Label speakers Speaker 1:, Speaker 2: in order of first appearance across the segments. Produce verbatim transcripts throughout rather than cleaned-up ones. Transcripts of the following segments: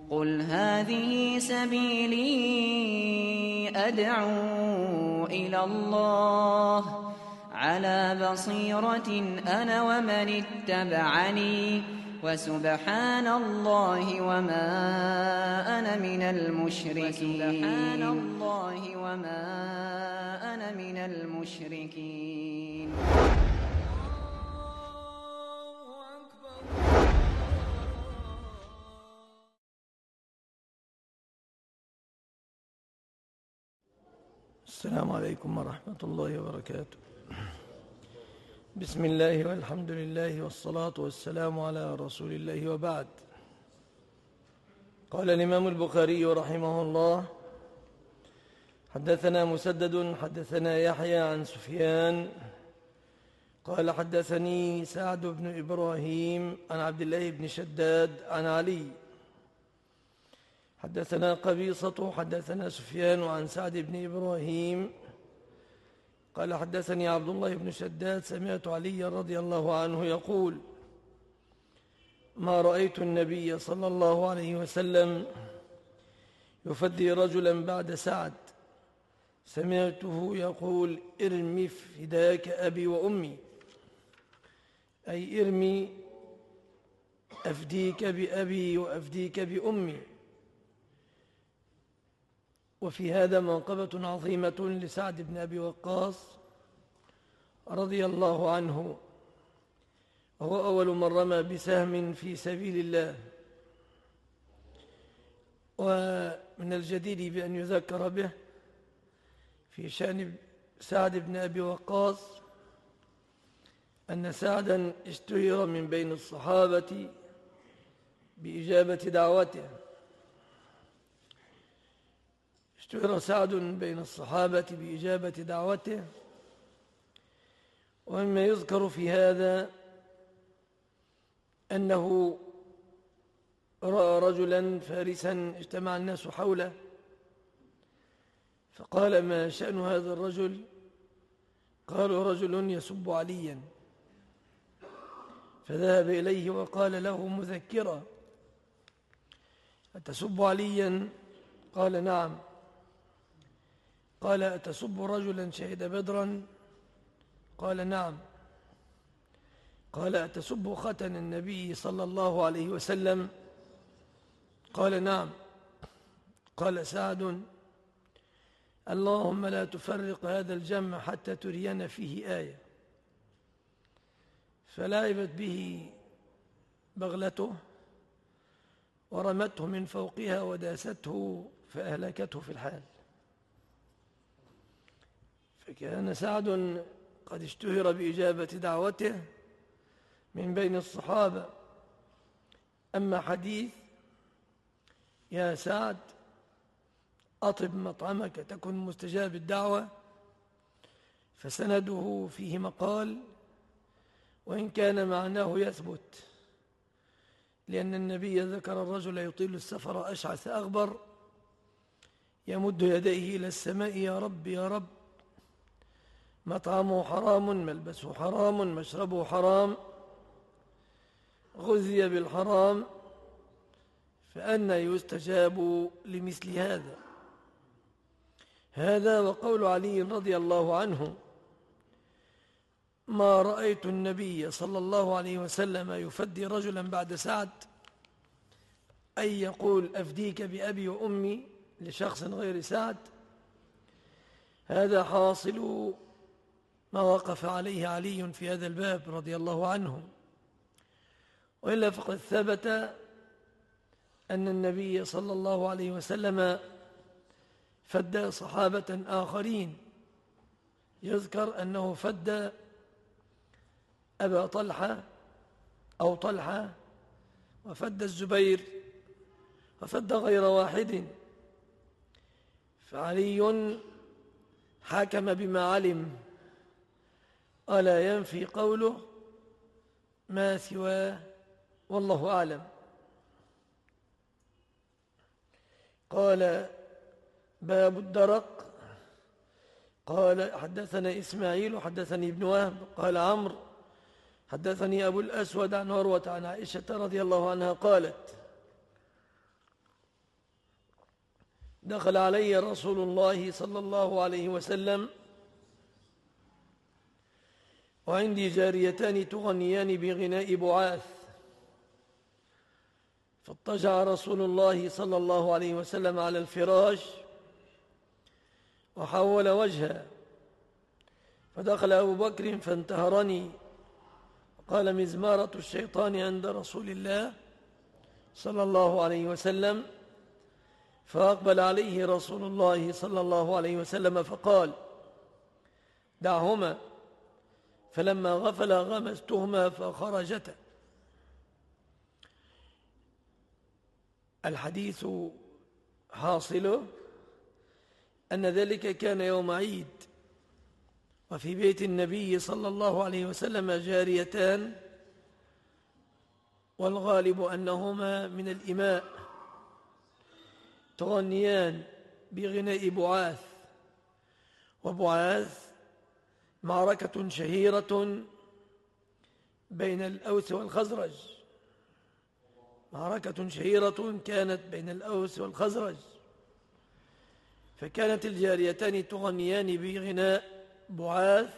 Speaker 1: قل هذه سبيلي أدعو إلى الله على بصيرة أنا ومن اتبعني وسبحان الله وما أنا من المشركين وسبحان الله وما أنا من المشركين.
Speaker 2: السلام عليكم ورحمة الله وبركاته. بسم الله والحمد لله والصلاة والسلام على رسول الله، وبعد. قال الإمام البخاري رحمه الله: حدثنا مسدد حدثنا يحيى عن سفيان قال حدثني سعد بن إبراهيم عن عبد الله بن شداد عن علي. حدثنا قبيصة حدثنا سفيان عن سعد بن إبراهيم قال حدثني عبد الله بن شداد سمعت علي رضي الله عنه يقول: ما رأيت النبي صلى الله عليه وسلم يفدي رجلا بعد سعد، سمعته يقول: ارمي فداك أبي وأمي، أي ارمي أفديك بأبي وأفديك بأمي. وفي هذا منقبة عظيمة لسعد بن أبي وقاص رضي الله عنه، وهو أول من رمى بسهم في سبيل الله. ومن الجدير بأن يذكر به في شأن سعد بن أبي وقاص أن سعدا اشتهر من بين الصحابة بإجابة دعوته. اشتهر سعد بين الصحابة بإجابة دعوته. ومما يذكر في هذا أنه رأى رجلا فارسا اجتمع الناس حوله، فقال: ما شأن هذا الرجل؟ قالوا: رجل يسب عليا. فذهب إليه وقال له مذكرا: أتسب عليا؟ قال: نعم. قال: أتسب رجلا شهد بدرا؟ قال: نعم. قال: أتسب ختن النبي صلى الله عليه وسلم؟ قال: نعم. قال سعد: اللهم لا تفرق هذا الجمع حتى ترينا فيه آية. فلعبت به بغلته ورمته من فوقها وداسته فأهلكته في الحال. فكان سعد قد اشتهر بإجابة دعوته من بين الصحابة. أما حديث يا سعد أطب مطعمك تكن مستجاب الدعوة، فسنده فيه مقال، وإن كان معناه يثبت، لأن النبي ذكر الرجل يطيل السفر أشعث أغبر يمد يديه إلى السماء: يا رب يا رب، مطعمه حرام، ملبسه حرام، مشربه حرام، غذي بالحرام، فأنى يستجاب لمثل هذا. هذا وقول علي رضي الله عنه: ما رأيت النبي صلى الله عليه وسلم يفدي رجلا بعد سعد، أي يقول أفديك بأبي وأمي لشخص غير سعد. هذا حاصل ما وقف عليه علي في هذا الباب رضي الله عنه. وإلا فقد ثبت أن النبي صلى الله عليه وسلم فدى صحابة آخرين. يذكر أنه فدى أبا طلحة أو طلحة، وفدى الزبير، وفدى غير واحد. فعلي حكم بما علم، ألا ينفي قوله ما سواه، والله أعلم. قال: باب الدرق. قال: حدثنا إسماعيل حدثني ابن وهب قال عمرو حدثني أبو الأسود عن عروة عن عائشة رضي الله عنها قالت: دخل علي رسول الله صلى الله عليه وسلم وعندي جاريتان تغنيان بغناء بعاث، فاضطجع رسول الله صلى الله عليه وسلم على الفراش وحول وجهه، فدخل أبو بكر فانتهرني وقال: مزمارة الشيطان عند رسول الله صلى الله عليه وسلم. فأقبل عليه رسول الله صلى الله عليه وسلم فقال: دعهما، فلما غفل غمزتهما فخرجتا. الحديث حاصله أن ذلك كان يوم عيد، وفي بيت النبي صلى الله عليه وسلم جاريتان، والغالب أنهما من الإماء تغنيان بغناء بعاث. وبعاث معركة شهيرة بين الأوس والخزرج، معركة شهيرة كانت بين الأوس والخزرج، فكانت الجاريتان تغنيان بغناء بعاث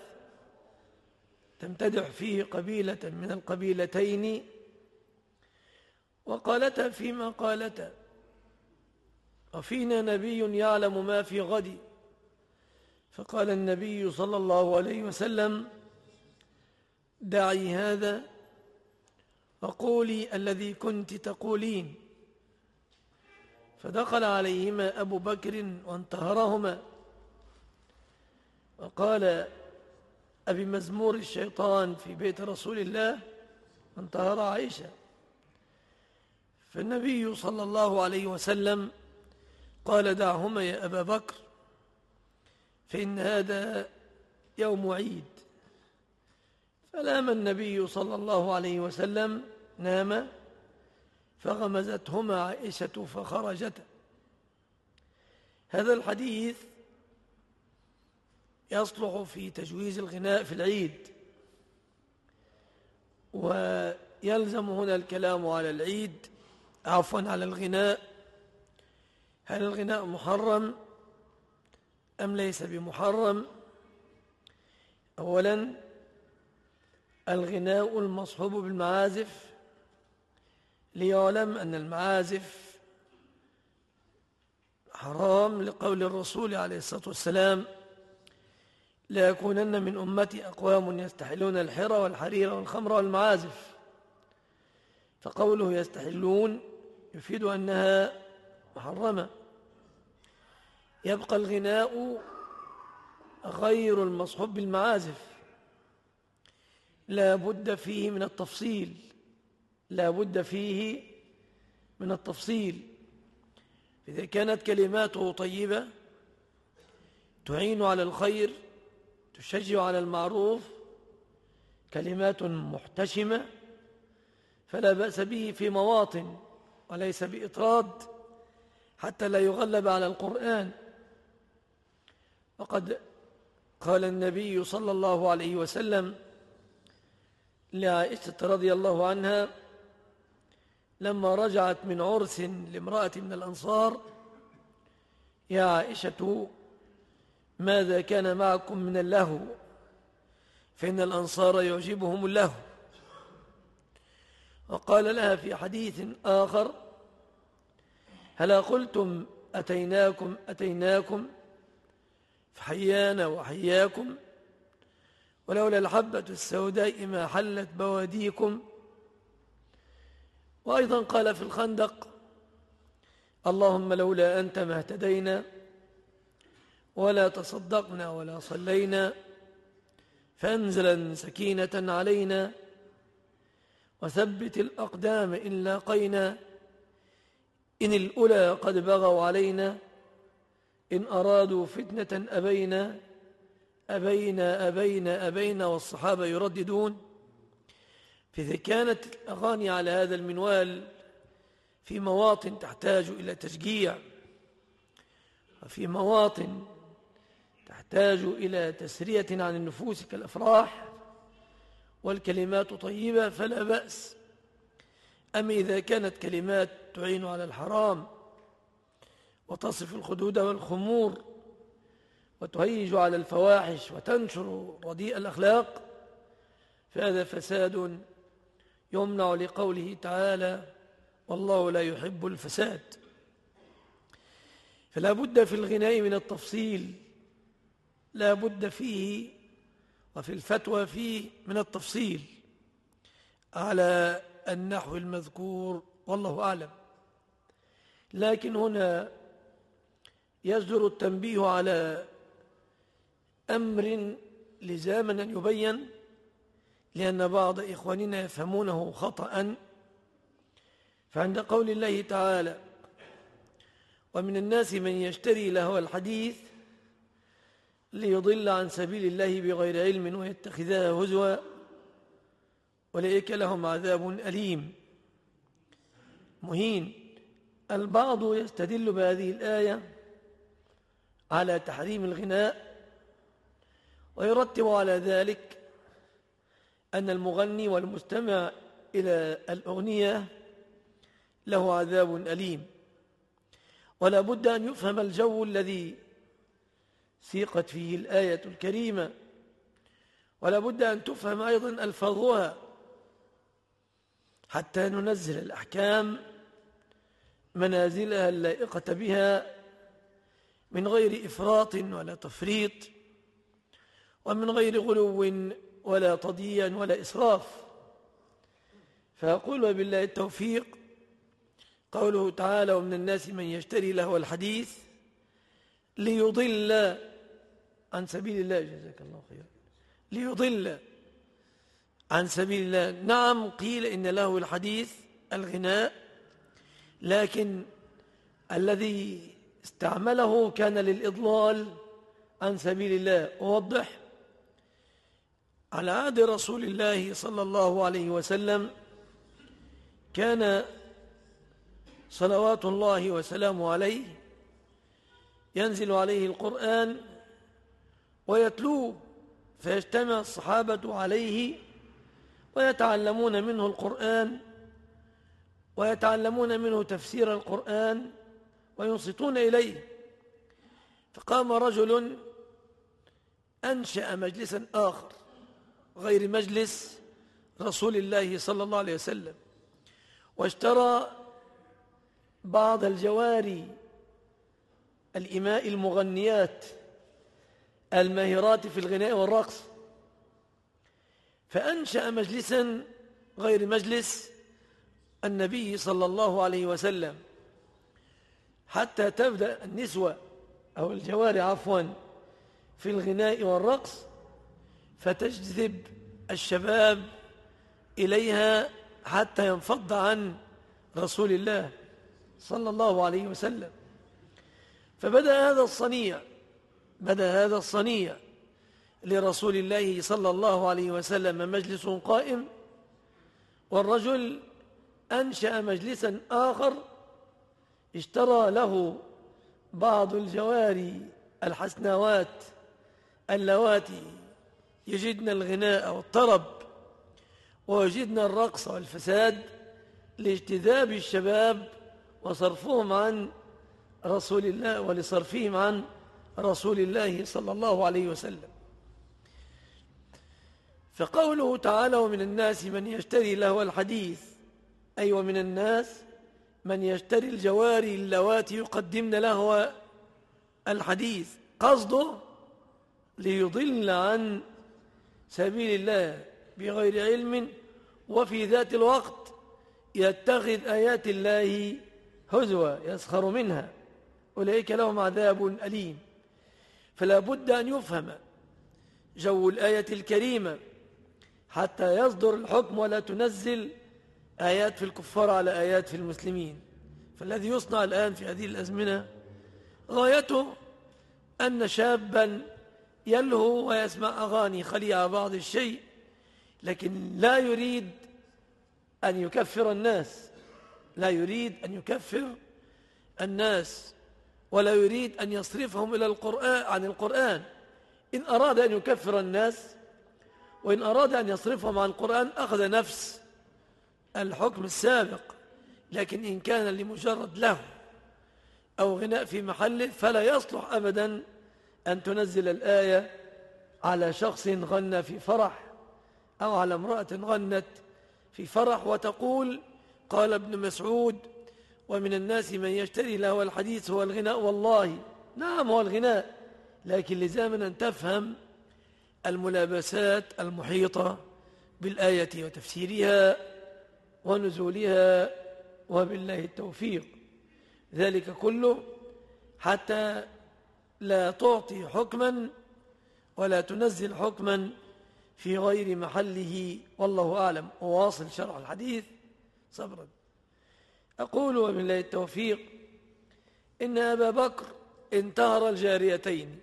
Speaker 2: تمتدح فيه قبيلة من القبيلتين، وقالتا فيما قالتا: وفينا نبي يعلم ما في غد. فقال النبي صلى الله عليه وسلم: دعي هذا وقولي الذي كنت تقولين. فدخل عليهما أبو بكر وانتهرهما وقال: أبي مزمور الشيطان في بيت رسول الله، وانتهر عائشة. فالنبي صلى الله عليه وسلم قال: دعهما يا أبا بكر، فإن هذا يوم عيد. فنام النبي صلى الله عليه وسلم، نام، فغمزتهما عائشة فخرجتا. هذا الحديث يصلح في تجويز الغناء في العيد، ويلزم هنا الكلام على العيد، عفوا على الغناء. هل الغناء محرم أم ليس بمحرم؟ أولا، الغناء المصحوب بالمعازف، ليعلم أن المعازف حرام لقول الرسول عليه الصلاة والسلام: لا يكونن من أمتي أقوام يستحلون الحرى والحرير والخمر والمعازف. فقوله يستحلون يفيد أنها محرمة. يبقى الغناء غير المصحوب بالمعازف، لا بد فيه من التفصيل، لا بد فيه من التفصيل. إذا كانت كلماته طيبة تعين على الخير، تشجع على المعروف، كلمات محتشمة، فلا بأس به في مواطن، وليس بإطراد حتى لا يغلب على القرآن. وقد قال النبي صلى الله عليه وسلم لعائشة رضي الله عنها لما رجعت من عرس لامرأة من الأنصار: يا عائشة، ماذا كان معكم من اللهو؟ فإن الأنصار يعجبهم اللهو. وقال لها في حديث آخر: هلا قلتم أتيناكم أتيناكم فحيانا وحياكم، ولولا الحبة السوداء ما حلت بواديكم. وأيضا قال في الخندق: اللهم لولا أنت ما اهتدينا ولا تصدقنا ولا صلينا، فأنزلا سكينة علينا وثبت الأقدام إن لاقينا، إن الأولى قد بغوا علينا، إن أرادوا فتنة أبينا أبينا أبينا أبينا. والصحابة يرددون. فإذا كانت الأغاني على هذا المنوال في مواطن تحتاج إلى تشجيع، وفي مواطن تحتاج إلى تسرية عن النفوس كالأفراح، والكلمات طيبة، فلا بأس. أما إذا كانت كلمات تعين على الحرام وتصف الخدود والخمور وتهيج على الفواحش وتنشر رديء الأخلاق، فهذا فساد يمنع لقوله تعالى: والله لا يحب الفساد. فلا بد في الغناء من التفصيل، لا بد فيه وفي الفتوى فيه من التفصيل على النحو المذكور، والله أعلم. لكن هنا يصدر التنبيه على أمر لزاما أن يبين، لأن بعض إخواننا يفهمونه خطأ. فعند قول الله تعالى: ومن الناس من يشتري لهو الحديث ليضل عن سبيل الله بغير علم ويتخذها هزوا أولئك لهم عذاب أليم مهين. البعض يستدل بهذه الآية على تحريم الغناء، ويرتب على ذلك أن المغني والمستمع إلى الأغنية له عذاب أليم. ولا بد أن يفهم الجو الذي سيقت فيه الآية الكريمة، ولا بد أن تفهم أيضا ألفاظها حتى ننزل الأحكام منازلها اللائقة بها من غير إفراط ولا تفريط، ومن غير غلو ولا تضييع ولا إسراف. فأقول وبالله التوفيق: قوله تعالى: ومن الناس من يشتري لهو الحديث ليضل عن سبيل الله، جزاك الله خيرا، ليضل عن سبيل الله. نعم، قيل إن له الحديث الغناء، لكن الذي استعمله كان للإضلال عن سبيل الله. أوضح: على عهد رسول الله صلى الله عليه وسلم كان صلوات الله وسلامه عليه ينزل عليه القرآن ويتلوه، فيجتمع الصحابة عليه ويتعلمون منه القرآن ويتعلمون منه تفسير القرآن وينصتون إليه. فقام رجل أنشأ مجلسا آخر غير مجلس رسول الله صلى الله عليه وسلم، واشترى بعض الجواري الإماء المغنيات الماهرات في الغناء والرقص، فأنشأ مجلسا غير مجلس النبي صلى الله عليه وسلم، حتى تبدأ النسوة أو الجواري عفوا في الغناء والرقص، فتجذب الشباب إليها حتى ينفض عن رسول الله صلى الله عليه وسلم. فبدأ هذا الصنيع بدأ هذا الصنيع لرسول الله صلى الله عليه وسلم مجلس قائم، والرجل أنشأ مجلسا آخر اشترى له بعض الجواري الحسناوات اللواتي يجدن الغناء والطرب ويجدن الرقص والفساد لاجتذاب الشباب وصرفهم عن رسول الله ولصرفهم عن رسول الله صلى الله عليه وسلم. فقوله تعالى: ومن الناس من يشتري لهو الحديث، أي ومن الناس من يشتري الجواري اللواتي يقدمن لهو الحديث، قصده ليضل عن سبيل الله بغير علم، وفي ذات الوقت يتخذ آيات الله هزوا يسخر منها، أولئك لهم عذاب أليم. فلا بد أن يفهم جو الآية الكريمة حتى يصدر الحكم، ولا تنزل آيات في الكفار على آيات في المسلمين. فالذي يصنع الآن في هذه الأزمنة غايته أن شابا يلهو ويسمع أغاني خليعة بعض الشيء، لكن لا يريد أن يكفر الناس لا يريد أن يكفر الناس ولا يريد أن يصرفهم إلى القرآن عن القرآن. إن أراد أن يكفر الناس وإن أراد أن يصرفهم عن القرآن أخذ نفس الحكم السابق، لكن إن كان لمجرد له أو غناء في محله فلا يصلح أبدا أن تنزل الآية على شخص غنى في فرح أو على امرأة غنت في فرح وتقول قال ابن مسعود ومن الناس من يشتري له الحديث هو الغناء. والله نعم هو الغناء، لكن لزاما أن تفهم الملابسات المحيطة بالآية وتفسيرها ونزولها، وبالله التوفيق. ذلك كله حتى لا تعطي حكما ولا تنزل حكما في غير محله، والله أعلم. وواصل شرح الحديث صبرا. أقول وبالله التوفيق إن أبا بكر انتهر الجاريتين،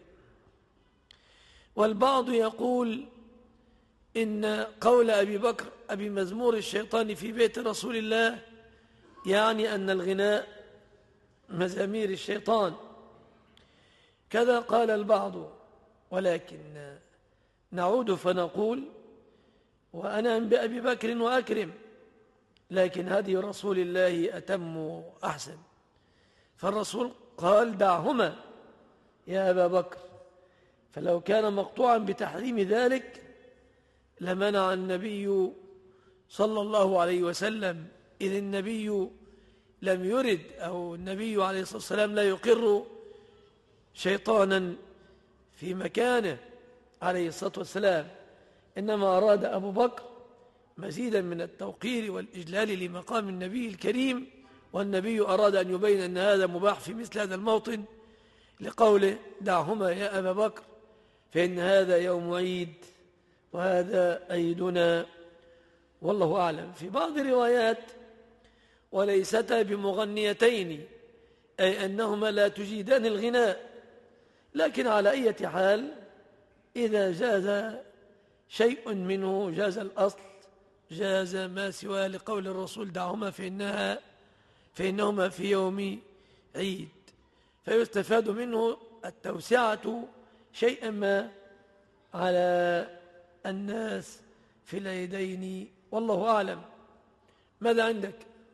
Speaker 2: والبعض يقول إن قول أبي بكر أبي مزمور الشيطان في بيت رسول الله يعني أن الغناء مزامير الشيطان، كذا قال البعض. ولكن نعود فنقول وأنعم بأبي بكر وأكرم، لكن هدي رسول الله أتم وأحسن، فالرسول قال دعهما يا أبا بكر، فلو كان مقطوعا بتحريم ذلك لمنع النبي صلى الله عليه وسلم، إذ النبي لم يرد أو النبي عليه الصلاة والسلام لا يقر شيطانا في مكانه عليه الصلاة والسلام، إنما أراد أبو بكر مزيدا من التوقير والإجلال لمقام النبي الكريم، والنبي أراد أن يبين أن هذا مباح في مثل هذا الموطن لقوله دعهما يا أبا بكر، فإن هذا يوم عيد وهذا عيدنا، والله أعلم. في بعض الروايات وليستا بمغنيتين، أي أنهما لا تجيدان الغناء، لكن على أي حال إذا جاز شيء منه جاز الأصل، جاز ما سوى لقول الرسول دعهما فإنها فإنهما في يوم عيد، فيستفاد منه التوسعة شيئا ما على الناس في العيدين، والله أعلم. ماذا عندك؟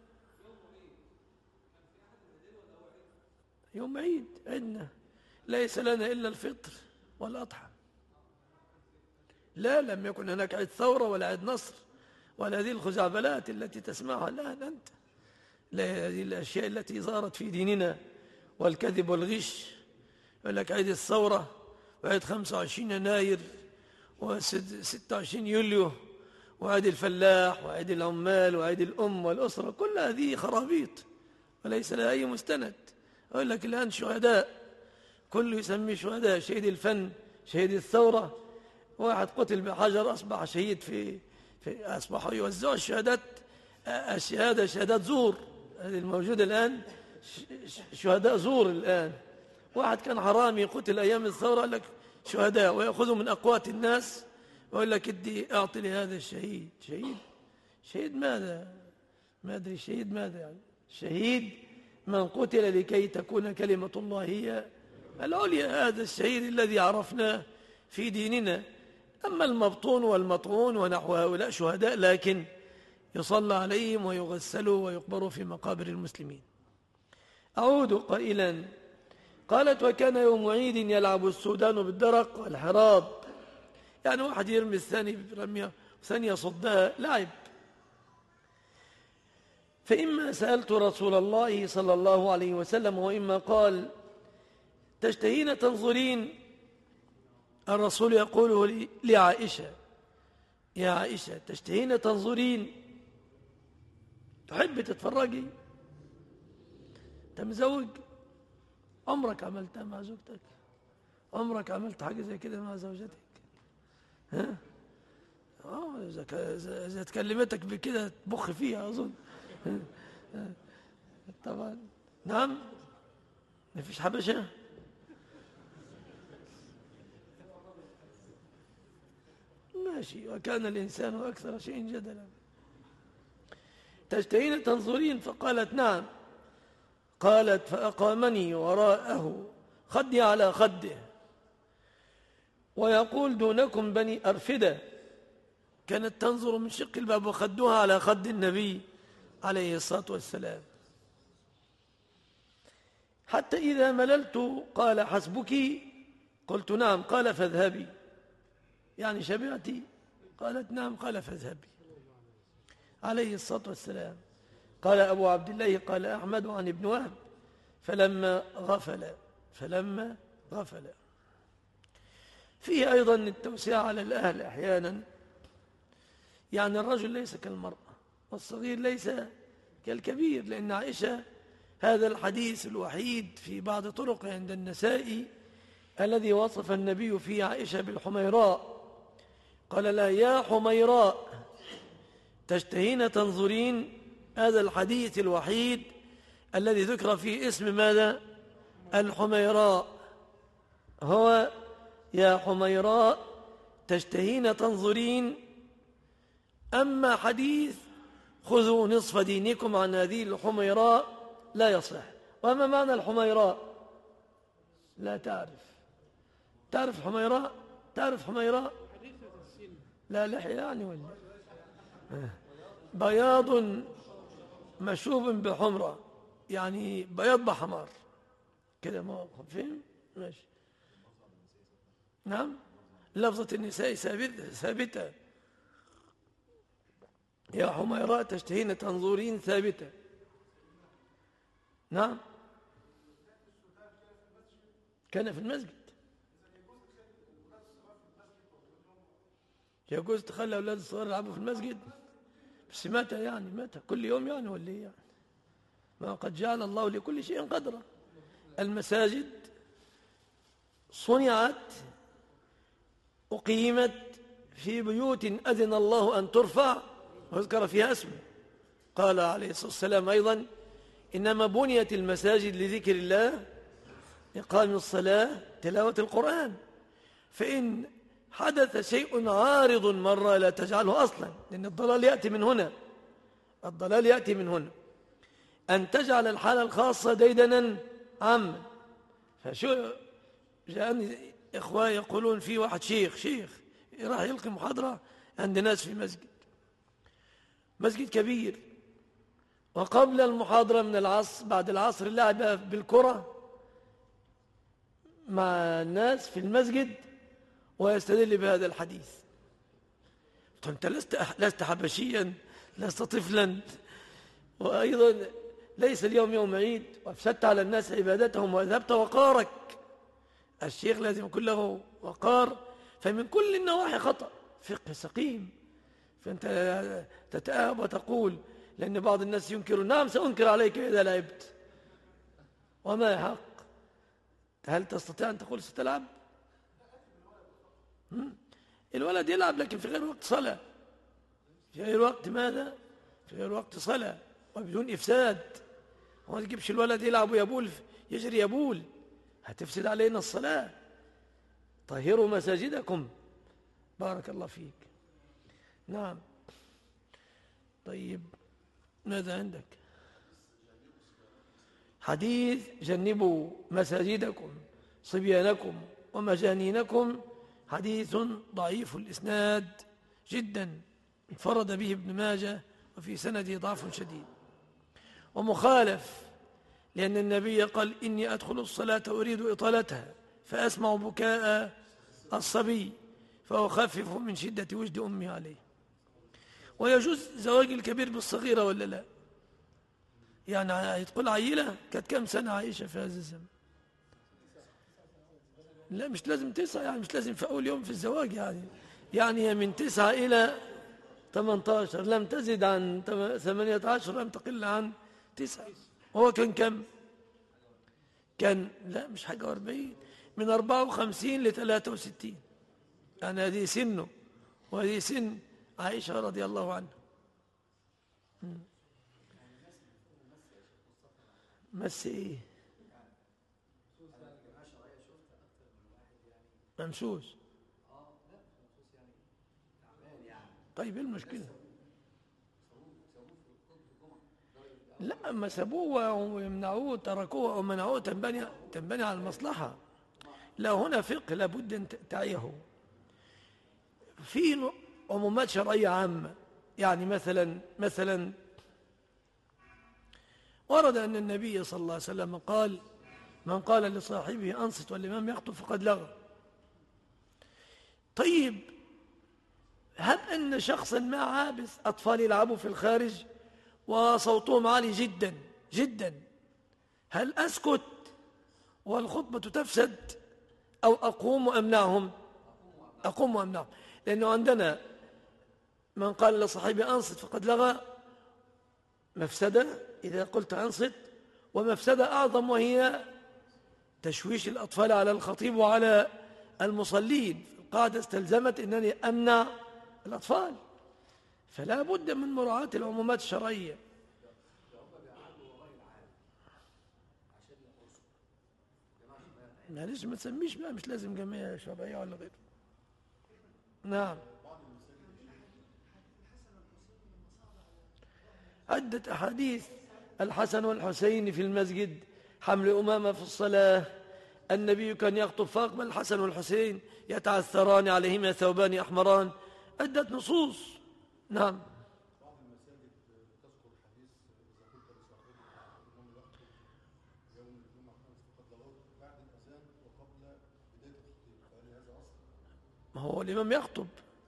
Speaker 2: يوم عيد عندنا ليس لنا إلا الفطر والأضحى. لا، لم يكن هناك عيد ثورة ولا عيد نصر ولا هذه الخزعبلات التي تسمعها الآن أنت، لا، هذه الأشياء التي ظهرت في ديننا والكذب والغش. يقول لك عيد الثورة وعيد خمسة وعشرين يناير وستة وعشرين يوليو وعيد الفلاح وعيد العمال وعيد الأم والأسرة، كل هذه خرابيط وليس لها أي مستند. أقول لك الآن شهداء، كله يسمي شهداء، شهيد الفن، شهيد الثورة، واحد قتل بحجر أصبح شهيد في, في أصبحوا يوزعوا الشهادات، الشهادة شهادات زور، هذه الموجودة الآن شهداء زور. الآن واحد كان حرامي قتل أيام الثورة قال لك شهداء، ويأخذوا من أقوات الناس ويقول لك ادي أعطي لهذا الشهيد. شهيد شهيد ماذا؟ ما أدري شهيد ماذا يعني. شهيد من قتل لكي تكون كلمة الله هي العليا، هذا الشهيد الذي عرفناه في ديننا. أما المبطون والمطعون ونحو هؤلاء شهداء، لكن يصلى عليهم ويغسلوا ويقبروا في مقابر المسلمين. أعود قائلا قالت وكان يوم عيد يلعب السودان بالدرق والحراب، يعني واحد يرمي الثاني برمية والثاني يصدها لعب. فإما سألت رسول الله صلى الله عليه وسلم وإما قال تشتهين تنظرين، الرسول يقوله لعائشة يا عائشة تشتهين تنظرين، تحب تتفرجي؟ أنت مزوج؟ عمرك عملتها مع زوجتك؟ عمرك عملت حاجة زي كده مع زوجتك؟ ها؟ اه إذا إذا تكلمتك بكده تبخ فيها أظن. طبعا نعم، ما فيش حبشة. ماشي، وكان الإنسان أكثر شيء جدلا. تشتهين تنظرين؟ فقالت نعم. قالت فأقامني وراءه خدي على خده، ويقول دونكم بني أرفدة، كانت تنظر من شق الباب وخدوها على خد النبي عليه الصلاة والسلام. حتى إذا مللت قال حسبك، قلت نعم، قال فاذهبي، يعني شبعتي؟ قالت نعم، قال فاذهبي عليه الصلاة والسلام. قال أبو عبد الله قال أحمد عن ابن وهب فلما غفل فلما غفل. فيه أيضا التوسعة على الأهل أحيانا، يعني الرجل ليس كالمرأة والصغير ليس كالكبير، لأن عائشة هذا الحديث الوحيد في بعض طرق عند النسائي الذي وصف النبي فيه عائشة بالحميراء، قال لها يا حميراء تشتهين تنظرين. هذا الحديث الوحيد الذي ذكر فيه اسم ماذا؟ الحميراء، هو يا حميراء تشتهين تنظرين. أما حديث خذوا نصف دينكم عن هذه الحميراء لا يصح. وما معنى الحميراء؟ لا تعرف. تعرف حميراء؟ تعرف حميراء؟ لا لحية يعني ولا بياض مشوب بحمرة، يعني بياض بحمار كده، ما فهم؟ ماشي. نعم، لفظة النساء ثابتة، يا حميراء تشتهين تنظرين ثابتة. نعم، كان في المسجد. يجوز تخلي أولاد الصغار يلعبوا في المسجد؟ بس متى يعني؟ متى؟ كل يوم يعني ولا ايه يعني؟ ما قد جعل الله لكل شيء قدرا. المساجد صنعت أقيمت في بيوت أذن الله أن ترفع ويذكر فيها اسمه. قال عليه الصلاة والسلام أيضا إنما بنيت المساجد لذكر الله، إقام الصلاة، تلاوة القرآن. فإن حدث شيء عارض مرة لا تجعله أصلا، لأن الضلال يأتي من هنا، الضلال يأتي من هنا، أن تجعل الحالة الخاصة ديدنا عاما. فشو جاءني إخوة يقولون في واحد شيخ شيخ راح يلقي محاضرة عند ناس في مسجد مسجد كبير، وقبل المحاضرة من العصر بعد العصر لعب بالكرة مع الناس في المسجد ويستدل بهذا الحديث. أنت لست لست حبشيا، لست طفلا، وأيضا ليس اليوم يوم عيد وأفسدت على الناس عبادتهم وأذهبت وقارك. الشيخ لازم يكون له وقار. فمن كل النواحي خطأ، فقه سقيم. فأنت تتأهب وتقول، لأن بعض الناس ينكر، نعم سأنكر عليك إذا لعبت، وما يحق. هل تستطيع أن تقول ستلعب؟ الولد يلعب لكن في غير وقت صلاة، في غير وقت ماذا؟ في غير وقت صلاة وبدون إفساد. وما تجيبش الولد يلعب ويبول، يجري يبول، هتفسد علينا الصلاة. طهروا مساجدكم. بارك الله فيك. نعم. طيب ماذا عندك؟ حديث جنبوا مساجدكم صبيانكم ومجانينكم حديث ضعيف الإسناد جدا، انفرد به ابن ماجه وفي سنده ضعف شديد ومخالف، لأن النبي قال إني أدخل الصلاة أريد إطالتها فأسمع بكاء الصبي فأخفف من شدة وجد أمي عليه. ويجوز زواج الكبير بالصغيرة ولا لا؟ يعني تقول عيلة كانت كم سنة عايشة في هذا الزمن؟ لا مش لازم تسعة، يعني مش لازم في أول يوم في الزواج، يعني يعني من تسعة إلى ثمانية عشر، لم تزد عن ثمانية عشر، لم تقل عن تسعة. هو كان كم؟ كان لا مش حاجة واربعين، من أربعة وخمسين لثلاثة وستين، يعني هذه سنه وهذه سن عائشة رضي الله عنها. مس ايه؟ ممسوس. طيب ايه المشكلة؟ لا اما سابوه ويمنعوه تركوه ومنعوه تنبني تنبني على المصلحة. لا هنا فقه لابد ان تعيه. في عمومات شرعية عامة، يعني مثلا مثلا ورد أن النبي صلى الله عليه وسلم قال من قال لصاحبه أنصت والإمام يخطب فقد لغى. طيب هب أن شخصا ما عابس أطفال يلعبوا في الخارج وصوتهم عالي جدا جدا، هل أسكت والخطبة تفسد أو أقوم وأمنعهم؟ أقوم وأمنعهم، لأنه عندنا من قال لصاحبه أنصت فقد لغى مفسدة إذا قلت أنصت، ومفسدة أعظم وهي تشويش الأطفال على الخطيب وعلى المصلين. القاعدة استلزمت أنني أمنع الأطفال، فلا بد من مراعاة العمومات الشرعية. معلش ما تسميش بقى، مش لازم جمعية شرعية ولا غيره. نعم، عدة أحاديث الحسن والحسين في المسجد، حمل أمامة في الصلاة، النبي كان يخطب فأقبل الحسن والحسين يتعثران عليهما ثوبان أحمران، عدة نصوص. نعم. ما هو الإمام يخطب،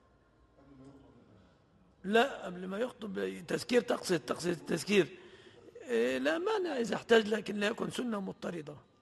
Speaker 2: لا قبل ما يخطب تذكير، تقصد تقصد التذكير، إيه لا مانع إذا احتاج، لكن لا يكون سنة مضطردة.